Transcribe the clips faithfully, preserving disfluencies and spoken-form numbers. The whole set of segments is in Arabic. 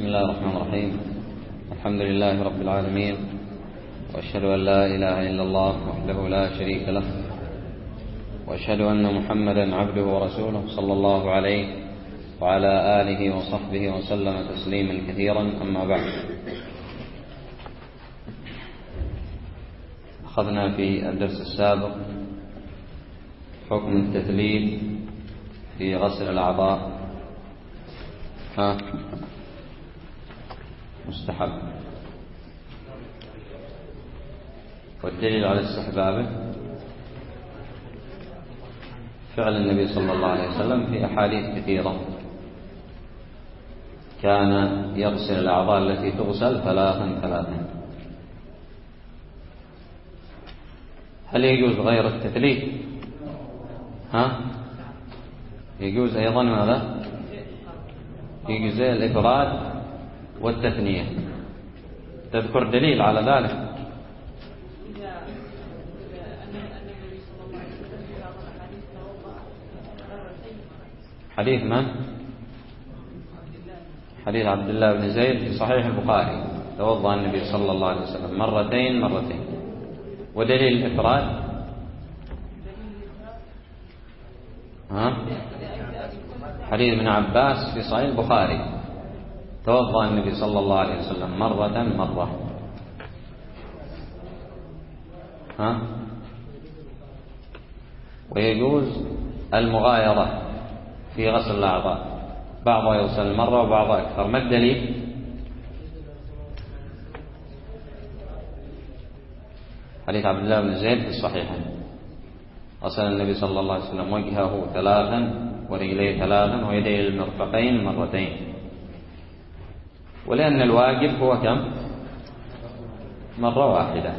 الله الرحمن الرحيم. الحمد لله رب العالمين، وأشهد أن لا إله إلا الله وحده لا شريك له، وأشهد أن محمدا عبده ورسوله صلى الله عليه وعلى آله وصحبه وسلم تسليما كثيرا. أما بعد، أخذنا في الدرس السابق حكم التثليث في غسل الأعضاء ها مستحب، والدليل على استحبابه فعل النبي صلى الله عليه وسلم في أحاديث كثيرة، كان يغسل الأعضاء التي تغسل ثلاثا ثلاثا. هل يجوز غير التثليث؟ ها يجوز أيضا ماذا؟ يجوز الإفراد والتثنية. تذكر دليل على ذلك؟ حديث من؟ حديث عبد الله بن زيد في صحيح البخاري، توضأ النبي صلى الله عليه وسلم مرتين مرتين. ودليل الإفراد ها؟ حديث ابن عباس في صحيح البخاري، توضأ النبي صلى الله عليه وسلم مرة مرة. ها؟ ويجوز المغايرة في غسل الأعضاء، بعضها يغسل مرة وبعضها أكثر. ما الدليل؟ حديث عبد الله بن زيد في الصحيحين، غسل النبي صلى الله عليه وسلم وجهه ثلاثا ورجليه ثلاثا ويديه المرفقين مرتين. ولأن الواجب هو كم؟ مرة واحدة.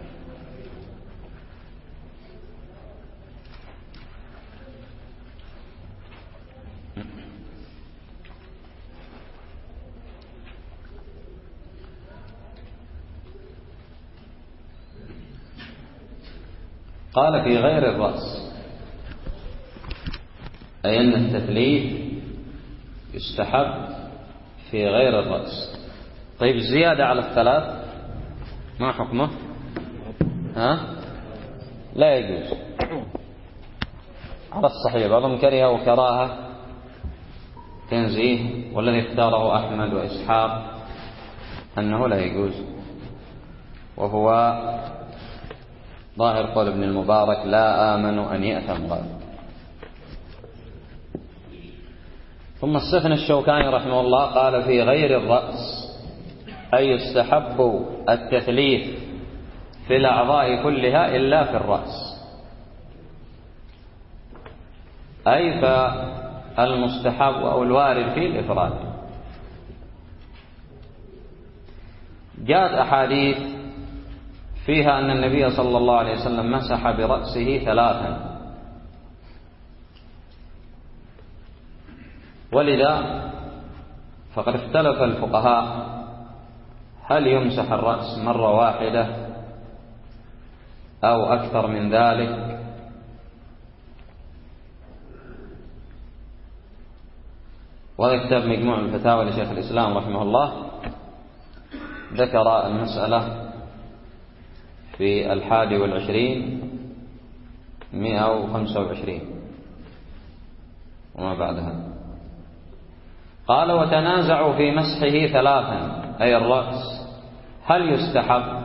قال في غير الرأس، أي أن التثليث يستحب في غير الرأس. طيب الزيادة على الثلاث ما حكمه؟ ها؟ لا يجوز على الصحيح. بعضهم كره وكراهة تنزيه، والذي اختاره أحمد وإسحاق أنه لا يجوز، وهو ظاهر قول ابن المبارك: لا آمن أن يأثم غيره. ثم استثنى الشوكاني رحمه الله قال في غير الرأس، أي يستحب التثليث في الأعضاء كلها إلا في الرأس، أي فالمستحب أو الوارد فيه الإفراد. جاءت أحاديث فيها أن النبي صلى الله عليه وسلم مسح برأسه ثلاثا، ولذا فقد اختلف الفقهاء هل يمسح الرأس مرة واحدة أو أكثر من ذلك. وهذا كتاب مجموع الفتاوى لشيخ الإسلام رحمه الله ذكر المسألة في الحادي والعشرين مئة وخمسة وعشرين وما بعدها. قال: وتنازعوا في مسحه ثلاثا، أي الرأس، هل يستحب؟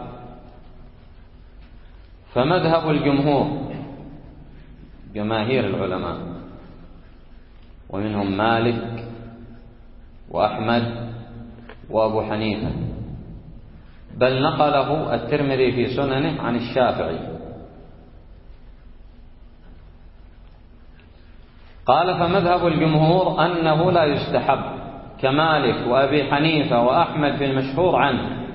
فمذهب الجمهور، جماهير العلماء، ومنهم مالك وأحمد وأبو حنيفة، بل نقله الترمذي في سننه عن الشافعي. قال: فمذهب الجمهور أنه لا يستحب، كمالك وأبي حنيفة وأحمد في المشهور عنه،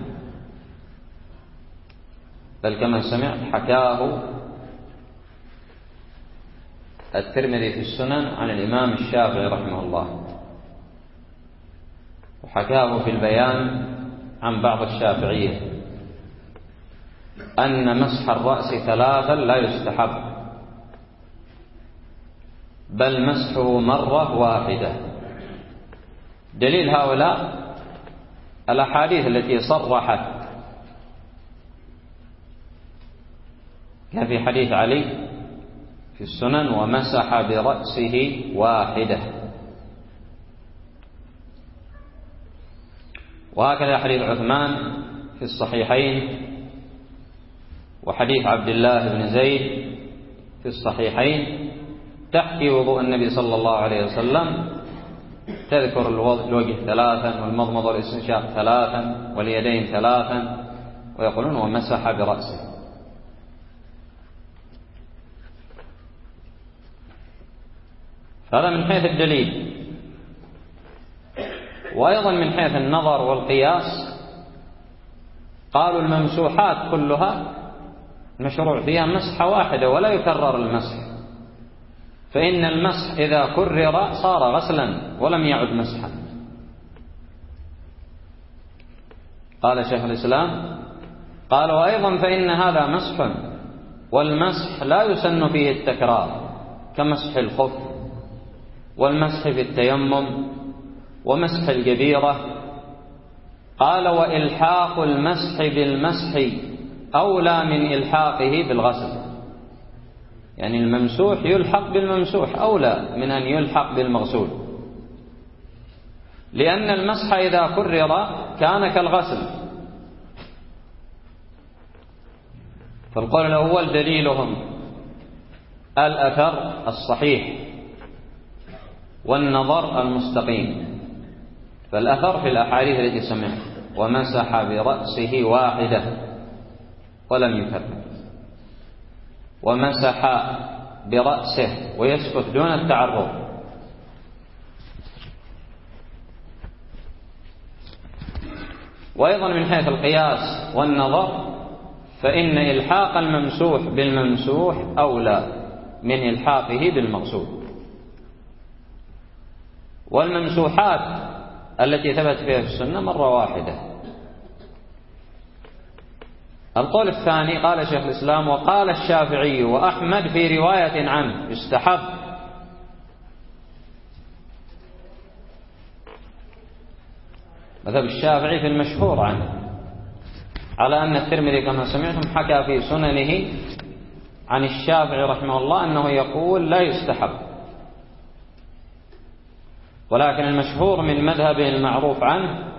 بل كما سمعت حكاه الترمذي في السنن عن الإمام الشافعي رحمه الله، وحكاه في البيان عن بعض الشافعية أن مسح الرأس ثلاثا لا يستحب، بل مسحه مرة واحدة. دليل هؤلاء الأحاديث التي صرحت كفي حديث علي في السنن ومسح برأسه واحدة، وهكذا حديث عثمان في الصحيحين، وحديث عبد الله بن زيد في الصحيحين تحكي وضوء النبي صلى الله عليه وسلم، تذكر الوجه ثلاثا والمضمض والاستنشاق ثلاثا واليدين ثلاثا، ويقولون ومسح برأسه. هذا من حيث الدليل. وأيضا من حيث النظر والقياس قالوا الممسوحات كلها مشروع فيها مسحة واحدة ولا يكرر المسح، فإن المسح إذا كرر صار غسلا ولم يعد مسحا. قال شيخ الإسلام قال وأيضا فإن هذا مسح، والمسح لا يسن فيه التكرار كمسح الخف والمسح في التيمم ومسح الجبيرة. قال وإلحاق المسح بالمسح أولى من إلحاقه بالغسل، يعني الممسوح يلحق بالممسوح أولى من أن يلحق بالمغسول، لأن المسح إذا كرر كان كالغسل. فالقول الأول دليلهم الأثر الصحيح والنظر المستقيم. فالأثر في الأحاديث التي سمعت ومسح برأسه واحدة ولم يكرر، ومسح برأسه ويسكت دون التعرض. وأيضا من حيث القياس والنظر فإن إلحاق الممسوح بالممسوح أولى من إلحاقه بالمغسول. والممسوحات التي ثبت فيها في السنة مرة واحدة. القول الثاني قال شيخ الإسلام وقال الشافعي وأحمد في رواية عنه يستحب. مذهب الشافعي في المشهور عنه، على أن الترمذي كما سمعتم حكى في سننه عن الشافعي رحمه الله أنه يقول لا يستحب، ولكن المشهور من مذهبه المعروف عنه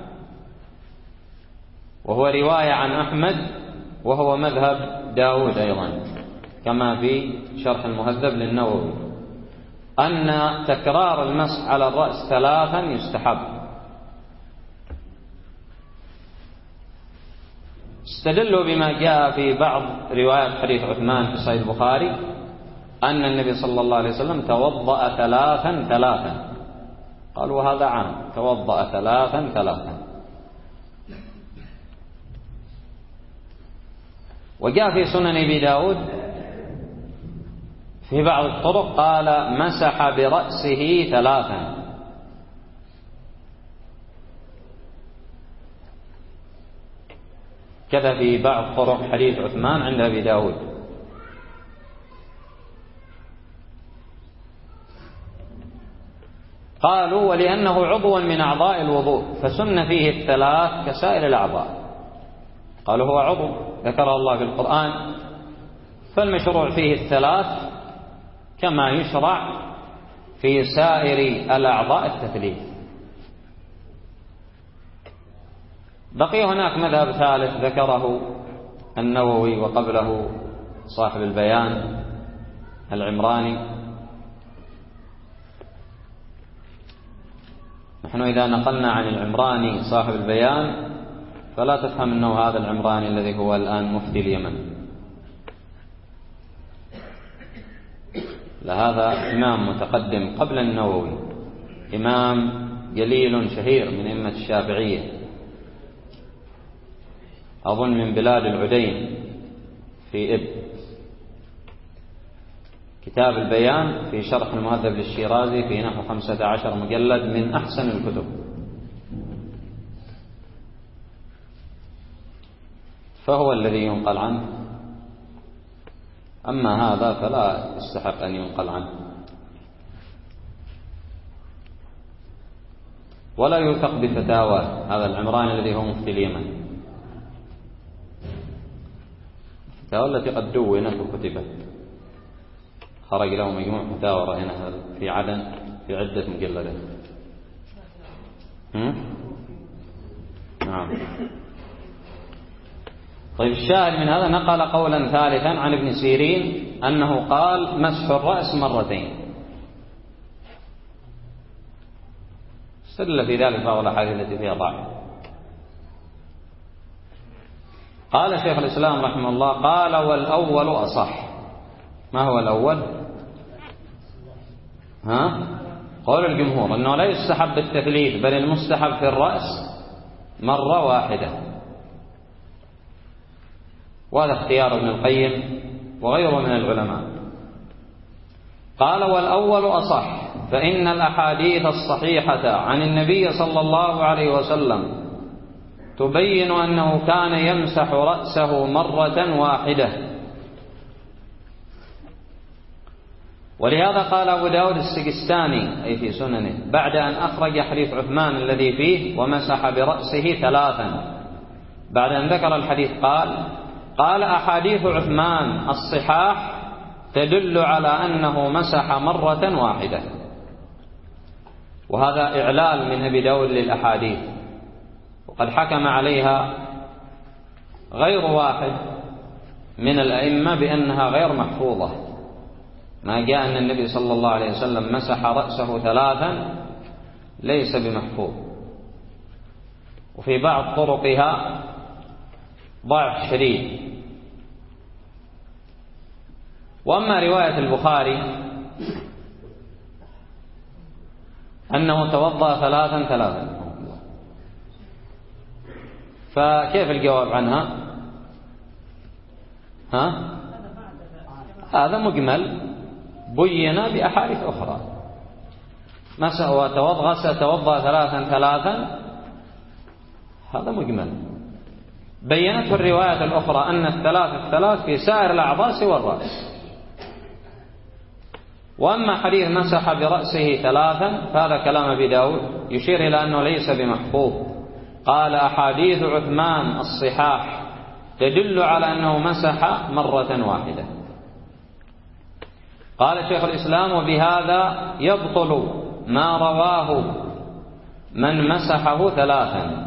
وهو رواية عن أحمد وهو مذهب داود أيضا كما في شرح المهذب للنووي، أن تكرار المسح على الرأس ثلاثا يستحب. استدلوا بما جاء في بعض روايات حديث عثمان في صحيح البخاري أن النبي صلى الله عليه وسلم توضأ ثلاثا ثلاثا، قالوا هذا عام، توضأ ثلاثا ثلاثا. وجاء في سنن أبي داود في بعض الطرق قال مسح برأسه ثلاثا. كذا في بعض طرق حديث عثمان عند أبي داود. قالوا ولأنه عضو من أعضاء الوضوء فسن فيه الثلاث كسائر الأعضاء. قالوا هو عضو ذكر الله في القرآن، فالمشروع فيه الثلاث كما يشرع في سائر الأعضاء التثليث. بقي هناك مذهب ثالث ذكره النووي وقبله صاحب البيان العمراني. نحن إذا نقلنا عن العمراني صاحب البيان فلا تفهم أنه هذا العمراني الذي هو الآن مفتي اليمن، لهذا إمام متقدم قبل النووي، إمام جليل شهير من أئمة الشافعية، أظن من بلاد العدين في إب. كتاب البيان في شرح المهذب للشيرازي في نحو خمسة عشر مجلد، من أحسن الكتب. فهو الذي ينقل عنه، أما هذا فلا يستحق أن ينقل عنه. ولا يوثق بفتاوى هذا العمران الذي هو مفتي اليمن، الفتاوى التي قد دونت وكتبت، خرج له مجموع فتاوى رهنها في عدن في عدة مجلدات. نعم. طيب الشاهد من هذا نقل قولا ثالثا عن ابن سيرين أنه قال مسح الرأس مرتين، استدل في ذلك بعض الأحاديث التي فيها ضعف. قال شيخ الإسلام رحمه الله قال والأول أصح. ما هو الأول؟ ها؟ قول الجمهور أنه لا يستحب التثليث، بل المستحب في الرأس مرة واحدة، وهذا اختيار ابن القيم وغيره من العلماء. قال والأول أصح، فإن الأحاديث الصحيحة عن النبي صلى الله عليه وسلم تبين أنه كان يمسح رأسه مرة واحدة. ولهذا قال أبو داود السجستاني أي في سننه بعد أن أخرج حديث عثمان الذي فيه ومسح برأسه ثلاثا، بعد أن ذكر الحديث قال قال أحاديث عثمان الصحاح تدل على أنه مسح مرة واحدة. وهذا إعلال من أبي داود للأحاديث، وقد حكم عليها غير واحد من الأئمة بأنها غير محفوظة. ما جاء أن النبي صلى الله عليه وسلم مسح رأسه ثلاثا ليس بمحفوظ، وفي بعض طرقها ضعف شديد. وأما رواية البخاري أنه توضأ ثلاثا ثلاثا، فكيف الجواب عنها؟ ها؟ هذا مجمل بين بأحاديث أخرى. مسح وتوضأ توضأ ثلاثا ثلاثا، هذا مجمل بينته الرواية الأخرى أن الثلاث الثلاث في سائر الأعضاء سوى الرأس. وأما حديث مسح برأسه ثلاثا فهذا كلام أبي داود يشير إلى أنه ليس بمحفوظ. قال أحاديث عثمان الصحاح تدل على أنه مسح مرة واحدة. قال شيخ الإسلام وبهذا يبطل ما رواه من مسحه ثلاثا،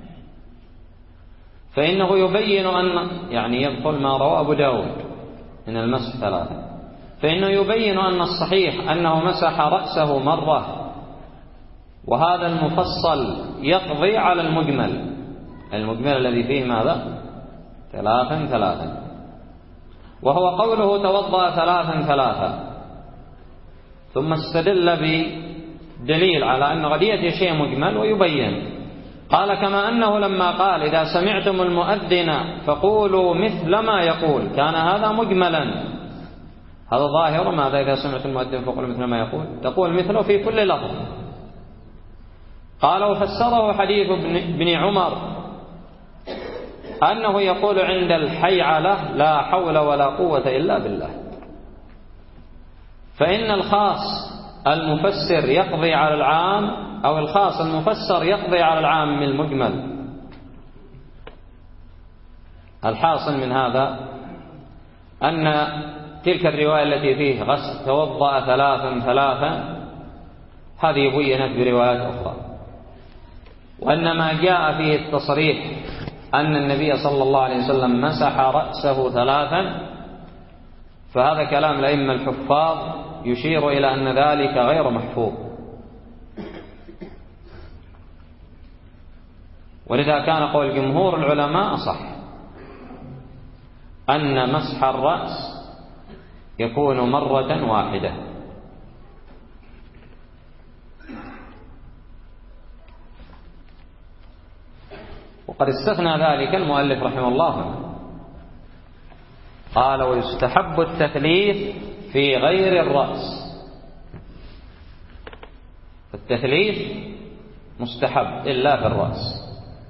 فإنه يبين أن يعني يبطل ما رواه أبو داود من المسح ثلاثا، فإنه يبين أن الصحيح أنه مسح رأسه مرة، وهذا المفصل يقضي على المجمل، المجمل الذي فيه ماذا؟ ثلاثا ثلاثا، وهو قوله توضأ ثلاثا ثلاثا. ثم استدل بدليل على أن قد يأتي شيء مجمل ويبين. قال كما أنه لما قال إذا سمعتم المؤذن فقولوا مثل ما يقول كان هذا مجملا، هذا ظاهر ماذا؟ إذا سمعتم المؤذن فقولوا مثل ما يقول، تقول مثله في كل لفظ. قال وفسره حديث ابن عمر أنه يقول عند الحيعلة لا حول ولا قوة إلا بالله. فإن الخاص المفسر يقضي على العام، أو الخاص المفسر يقضي على العام من المجمل. الحاصل من هذا أن تلك الرواية التي فيه غسل توضأ ثلاثا ثلاثا هذه بينت بروايات أخرى، وأن ما جاء فيه التصريح أن النبي صلى الله عليه وسلم مسح رأسه ثلاثا فهذا كلام الأئمة الحفاظ يشير إلى أن ذلك غير محفوظ. ولذا كان قول جمهور العلماء صح أن مسح الرأس يكون مرة واحدة. وقد استثنى ذلك المؤلف رحمه الله، قال ويستحب التثليث في غير الرأس. التثليث مستحب إلا في الرأس،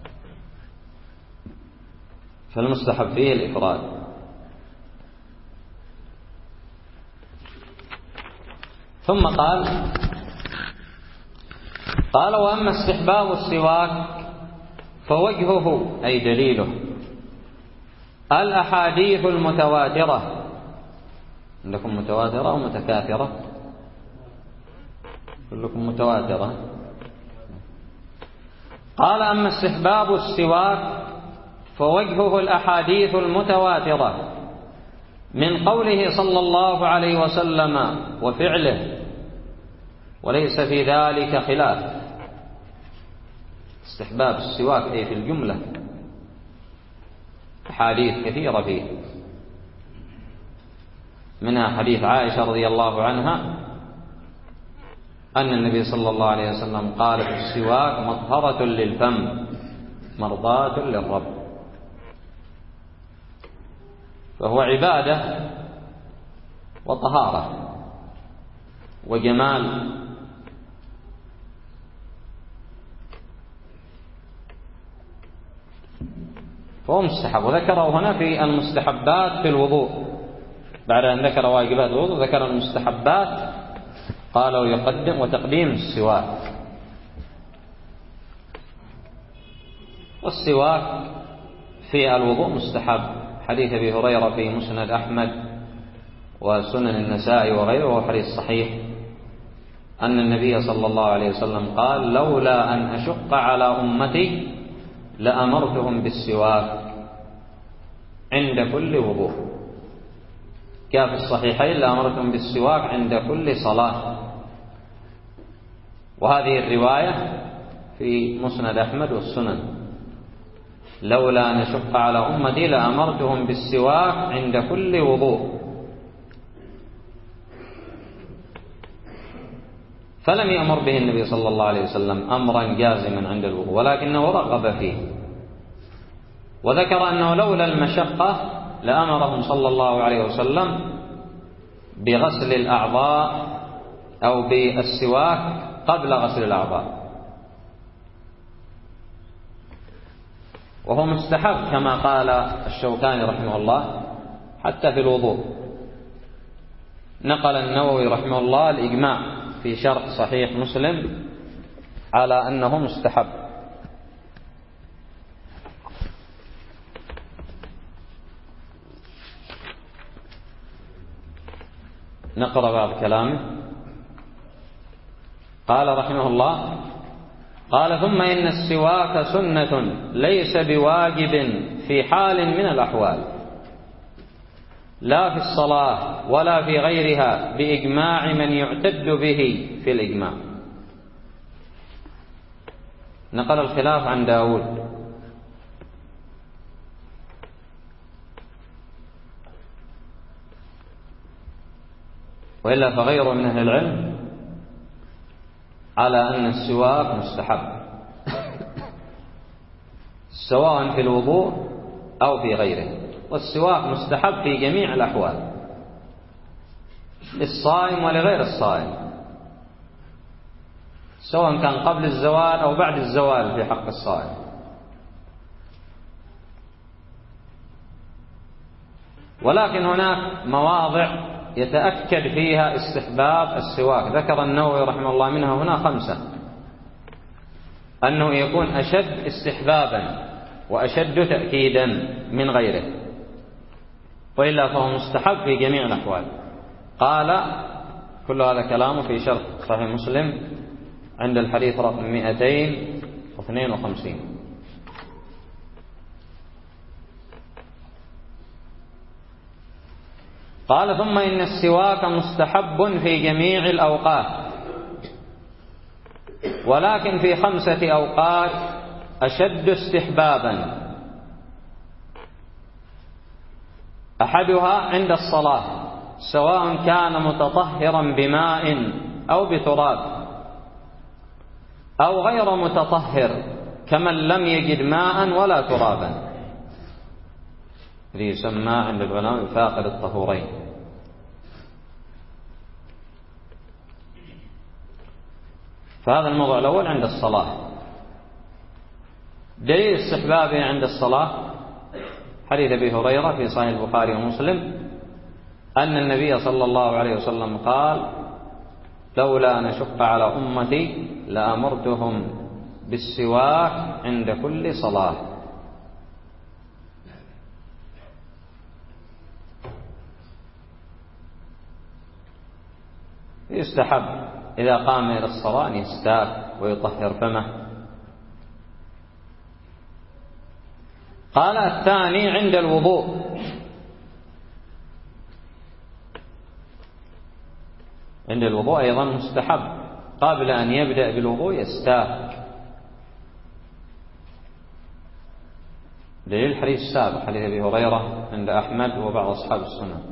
فالمستحب فيه الإفراد. ثم قال قال: وأما استحباب السواك فوجهه أي دليله الأحاديث المتواترة. عندكم متواترة أو متكاثرة؟ كلكم متواترة. قال: أما استحباب السواك فوجهه الأحاديث المتواترة من قوله صلى الله عليه وسلم وفعله، وليس في ذلك خلاف. استحباب السواك أي في الجملة أحاديث كثيرة فيه، منها حديث عائشة رضي الله عنها أن النبي صلى الله عليه وسلم قال: في السواك مطهرة للفم مرضاة للرب. فهو عبادة وطهارة وجمال. فهو مستحب. وذكره هنا في المستحبات في الوضوء، بعد أن ذكر واجبات الوضوء ذكر المستحبات، قال: ويقدم وتقديم السواك. والسواك في الوضوء مستحب. حديث أبي هريرة في مسند أحمد وسنن النسائي وغيره، وحديث صحيح أن النبي صلى الله عليه وسلم قال: لولا أن أشق على أمتي لأمرتهم بالسواك عند كل وضوء. كان في الصحيحين: لأمرتهم بالسواك عند كل صلاة. وهذه الرواية في مسند أحمد والسنن: لولا أن أشق على أمتي لأمرتهم بالسواك عند كل وضوء. فلم يأمر به النبي صلى الله عليه وسلم أمرا جازما عند الوضوء، ولكنه رغب فيه، وذكر أنه لولا المشقة لأمرهم صلى الله عليه وسلم بغسل الأعضاء أو بالسواك قبل غسل الأعضاء. وهو مستحب كما قال الشوكاني رحمه الله حتى في الوضوء. نقل النووي رحمه الله الإجماع في شرح صحيح مسلم على أنه مستحب. نقرأ بعض كلامه. قال رحمه الله: قال: ثم إن السواك سنة ليس بواجب في حال من الأحوال، لا في الصلاة ولا في غيرها، بإجماع من يعتد به في الإجماع. نقل الخلاف عن داود. وإلا فغيره من أهل العلم على أن السواك مستحب سواء في الوضوء أو في غيره. والسواك مستحب في جميع الأحوال، للصائم ولغير الصائم، سواء كان قبل الزوال أو بعد الزوال في حق الصائم. ولكن هناك مواضع يتأكد فيها استحباب السواك، ذكر النووي رحمه الله منها هنا خمسة، أنه يكون أشد استحبابا وأشد تأكيدا من غيره، وإلا فهو مستحب في جميع الأحوال. قال: كل هذا كلامه في شرح صحيح مسلم عند الحديث رقم مئتين واثنين وخمسين. قال: ثم إن السواك مستحب في جميع الأوقات، ولكن في خمسة أوقات أشد استحبابا. أحدها عند الصلاة، سواء كان متطهرا بماء أو بتراب، أو غير متطهر كمن لم يجد ماء ولا ترابا، الذي يسمى عند العلماء فاقد الطهورين. فهذا الموضوع الأول عند الصلاة. دليل استحبابه عند الصلاة حديث أبي هريرة في صحيح البخاري ومسلم أن النبي صلى الله عليه وسلم قال: لولا أن أشق على أمتي لأمرتهم بالسواك عند كل صلاة. يستحب إذا قام إلى الصلاة أن يستاك ويطهر فمه. قال الثاني عند الوضوء. عند الوضوء أيضا مستحب قبل أن يبدأ بالوضوء يستاك، دليل الحديث السابق حديث أبي هريرة عند أحمد وبعض أصحاب السنة: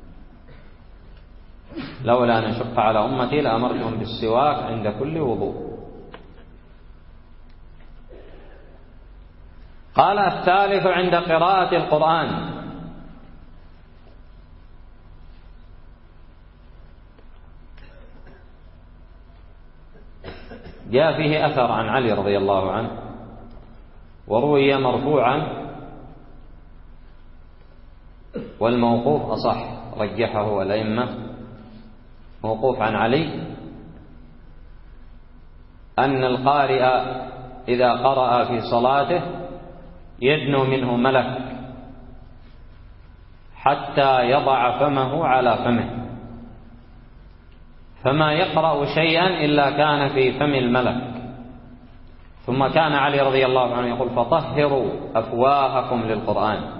لولا أن أشق على أمتي لأمرتهم بالسواك عند كل وضوء. قال الثالث عند قراءة القرآن. جاء فيه أثر عن علي رضي الله عنه، وروي مرفوعا، والموقوف أصح رجحه الأئمة. موقوف عن علي أن القارئ إذا قرأ في صلاته يدنو منه ملك حتى يضع فمه على فمه، فما يقرأ شيئا إلا كان في فم الملك. ثم كان علي رضي الله عنه يقول: فطهروا أفواهكم للقرآن،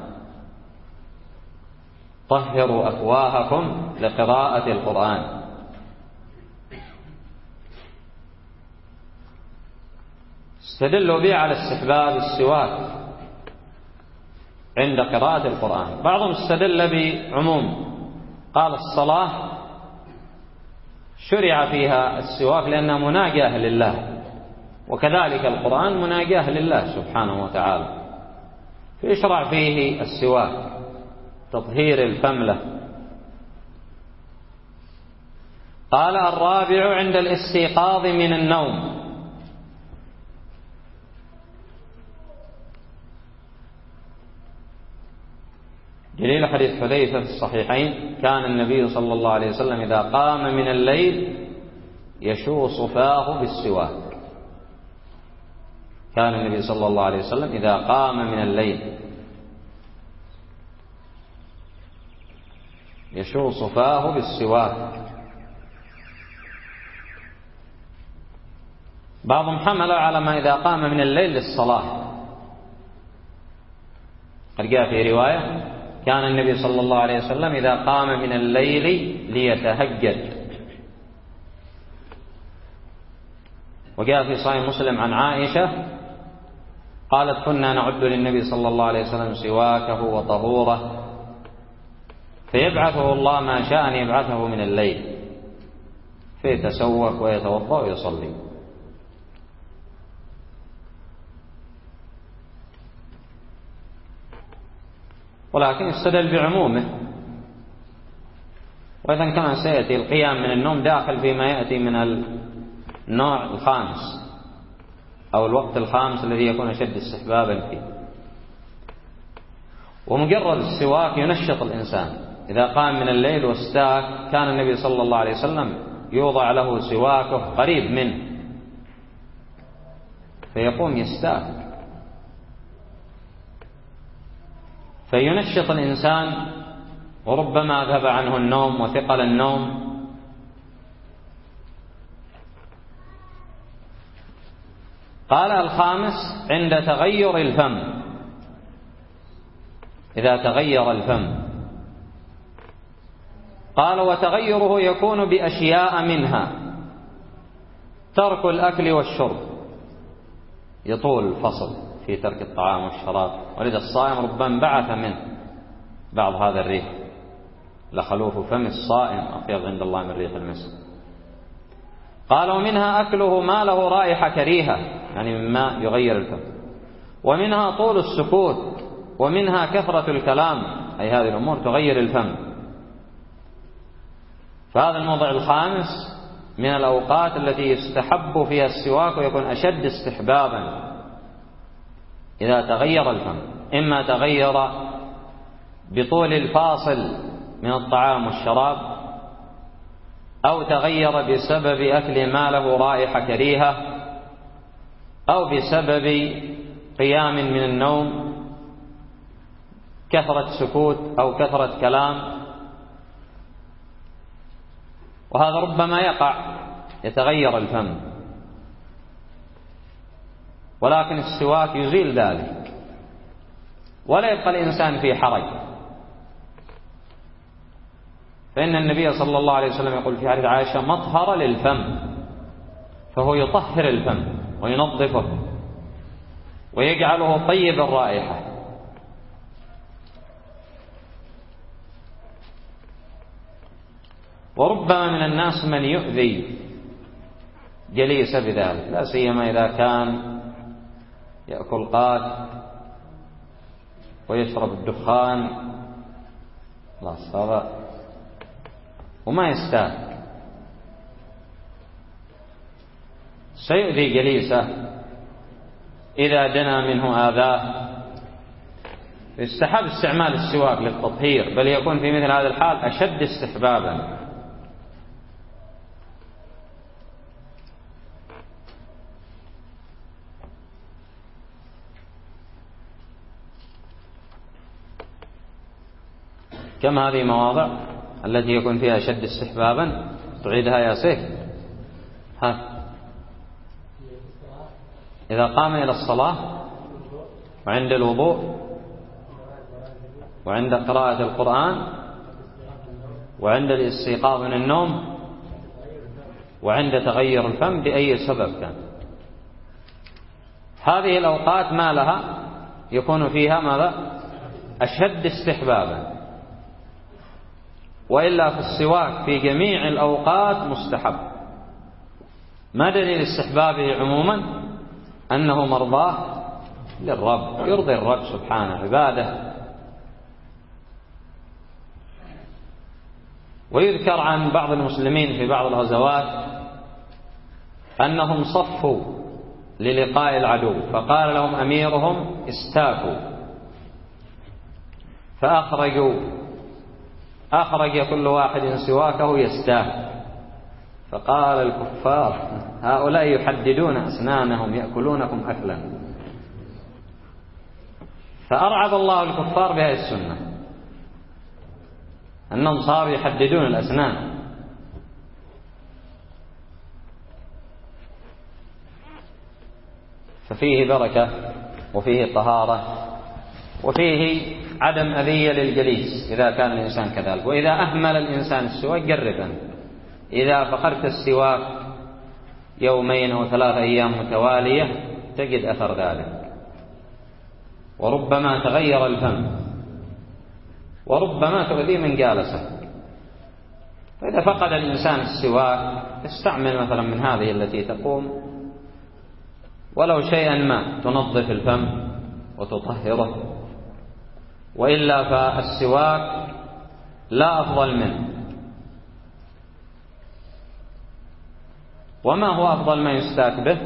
طهروا أفواهكم لقراءة القرآن. استدلوا به على استحباب السواك عند قراءة القرآن. بعضهم استدل بعموم، قال الصلاة شرع فيها السواك لأنها مناجاة لله، وكذلك القرآن مناجاة لله سبحانه وتعالى، فيشرع فيه السواك تطهير الفم له. قال الرابع عند الاستيقاظ من النوم. دليل حديث حذيفة في الصحيحين: كان النبي صلى الله عليه وسلم إذا قام من الليل يشو صفاه بالسواك. كان النبي صلى الله عليه وسلم إذا قام من الليل يشو صفاه بالسواك. بعضهم حمل على ما إذا قام من الليل للصلاة. قد جاء في رواية: كان النبي صلى الله عليه وسلم إذا قام من الليل ليتهجد. وجاء في صحيح مسلم عن عائشة قالت: كنا نعد للنبي صلى الله عليه وسلم سواكه وطهوره، فيبعثه الله ما شاء أن يبعثه من الليل، فيتسوك ويتوضأ ويصلي. ولكن استدل بعمومه. وإذا كان سيأتي القيام من النوم داخل فيما يأتي من النوع الخامس أو الوقت الخامس الذي يكون أشد استحبابا فيه. ومجرد السواك ينشط الإنسان. إذا قام من الليل واستاك كان النبي صلى الله عليه وسلم يوضع له سواكه قريب منه فيقوم يستاك، فينشط الإنسان، وربما ذهب عنه النوم وثقل النوم. قال الخامس عند تغير الفم. إذا تغير الفم قال: وتغيره يكون بأشياء منها ترك الأكل والشرب. يطول الفصل في ترك الطعام والشراب، ولذا الصائم ربما بعث منه بعض هذا الريح، لخلوف فم الصائم أطيب عند الله من ريح المسك. قال: ومنها أكله ما له رائحة كريهة، يعني مما يغير الفم. ومنها طول السكوت، ومنها كثرة الكلام، أي هذه الأمور تغير الفم. فهذا الموضع الخامس من الأوقات التي يستحب فيها السواك ويكون أشد استحبابا إذا تغير الفم، إما تغير بطول الفاصل من الطعام والشراب، أو تغير بسبب أكل ما له رائحة كريهة، أو بسبب قيام من النوم، كثرة سكوت أو كثرة كلام، وهذا ربما يقع، يتغير الفم، ولكن السواك يزيل ذلك ولا يبقى الإنسان في حرج. فإن النبي صلى الله عليه وسلم يقول في حديث عائشة: مطهر للفم، فهو يطهر الفم وينظفه ويجعله طيب الرائحة. وربما من الناس من يؤذي جليس بذلك، لا سيما إذا كان يأكل قات ويشرب الدخان، خلاص هذا وما يستاهل، سيؤذي جليسه إذا دنا منه آذاه. يستحب استعمال السواك للتطهير، بل يكون في مثل هذا الحال أشد استحبابا. كم هذه مواضع التي يكون فيها أشد استحبابا؟ تعيدها يا سيف. ها، إذا قام إلى الصلاة، وعند الوضوء، وعند قراءة القرآن، وعند الاستيقاظ من النوم، وعند تغير الفم بأي سبب كان. هذه الأوقات ما لها يكون فيها ماذا؟ أشد استحبابا. وإلا في السواك في جميع الأوقات مستحب. ما دليل استحبابه عموما؟ أنه مرضاه للرب، يرضي الرب سبحانه عباده. ويذكر عن بعض المسلمين في بعض الغزوات أنهم صفوا للقاء العدو، فقال لهم أميرهم: استاكوا، فأخرجوا أخرج كل واحد سواكه يستاك، فقال الكفار: هؤلاء يحددون أسنانهم يأكلونكم أكلا. فأرعب الله الكفار بهذه السنة، أنهم صاروا يحددون الأسنان. ففيه بركة، وفيه طهارة، وفيه عدم أذية للجليس إذا كان الإنسان كذلك. وإذا أهمل الإنسان السواك جربا، إذا فقدت السواك يومين أو ثلاث أيام متوالية تجد أثر ذلك. وربما تغير الفم، وربما تؤذي من جالسه. فإذا فقد الإنسان السواك استعمل مثلا من هذه التي تقوم ولو شيئا ما تنظف الفم وتطهره. وإلا فالسواك لا أفضل منه. وما هو أفضل ما يستاك به؟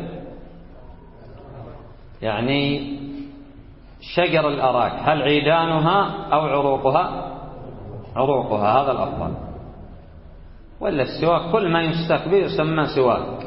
يعني شجر الأراك، هل عيدانها أو عروقها؟ عروقها، هذا الأفضل. وإلا السواك كل ما يستاك به يسمى سواك.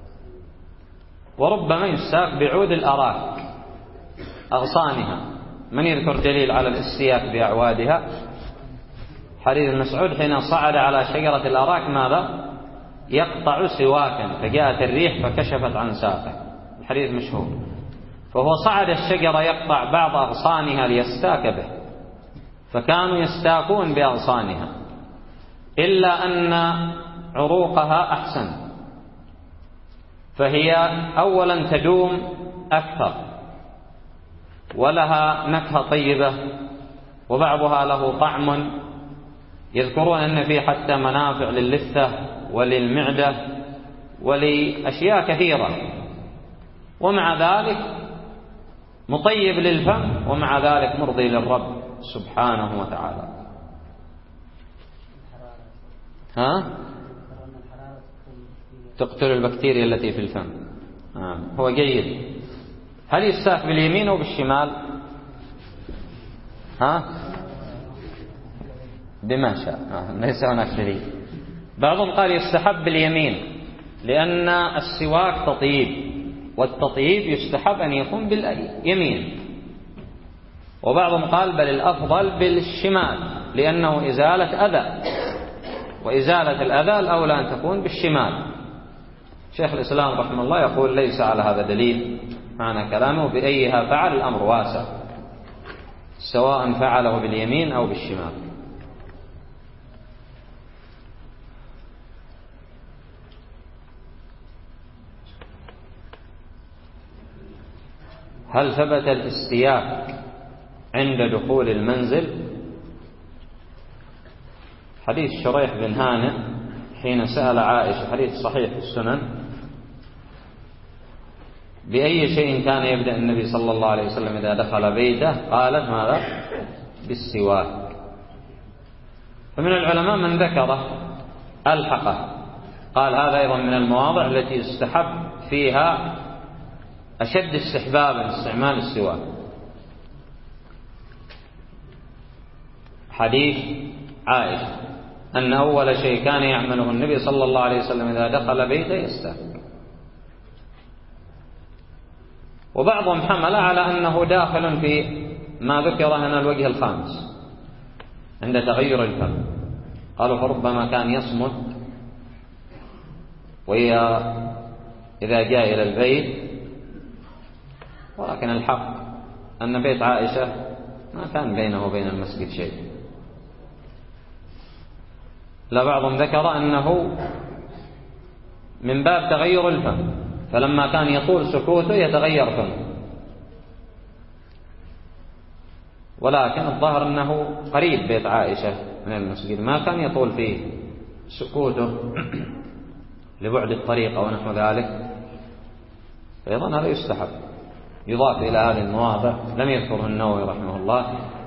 وربما يستاك بعود الأراك أغصانها. من يذكر دليل على الاستياك بأعوادها؟ حديث مسعود حين صعد على شجرة الأراك ماذا؟ يقطع سواكا، فجاءت الريح فكشفت عن ساقه. الحديث مشهور. فهو صعد الشجرة يقطع بعض أغصانها ليستاك به، فكانوا يستاكون بأغصانها، إلا أن عروقها أحسن، فهي أولا تدوم أكثر ولها نكهة طيبة، وبعضها له طعم. يذكرون أن فيه حتى منافع للثة وللمعدة ولأشياء كثيرة، ومع ذلك مطيب للفم، ومع ذلك مرضي للرب سبحانه وتعالى. ها؟ تقتل البكتيريا التي في الفم. آه. هو جيد. هل يستاك باليمين أو بالشمال؟ ها؟ بما شاء. آه. ليس هناك دليل. بعضهم قال يستحب باليمين لأن السواك تطيب، والتطيب يستحب أن يكون باليمين. وبعضهم قال بل الأفضل بالشمال لأنه إزالة أذى، وإزالة الأذى الأولى أن تكون بالشمال. شيخ الإسلام رحمه الله يقول ليس على هذا دليل، معنى كلامه بأيها فعل الأمر واسع، سواء فعله باليمين أو بالشمال. هل ثبت الاستياء عند دخول المنزل؟ حديث شريح بن هانئ حين سأل عائشة، حديث صحيح في السنن، بأي شيء كان يبدأ النبي صلى الله عليه وسلم إذا دخل بيته؟ قالت ماذا؟ بالسواك. فمن العلماء من ذكره ألحقه، قال هذا أيضا من المواضع التي يستحب فيها أشد استحبابا استعمال السواك. حديث عائشة أن أول شيء كان يعمله النبي صلى الله عليه وسلم إذا دخل بيته يستاك. وبعضهم حمل على أنه داخل في ما ذكر هنا الوجه الخامس عند تغير الفم، قالوا فربما كان يصمت وإذا جاء إلى البيت، ولكن الحق أن بيت عائشة ما كان بينه وبين المسجد شيء. لا، بعضهم ذكر أنه من باب تغير الفم، فلما كان يطول سكوته يتغير فمه، ولكن الظاهر أنه قريب بيت عائشة من المسجد، ما كان يطول فيه سكوته لبعد الطريق أو نحو ذلك، فأيضا هذا يستحب. يضاف إلى هذه المواضع لم يذكره النووي رحمه الله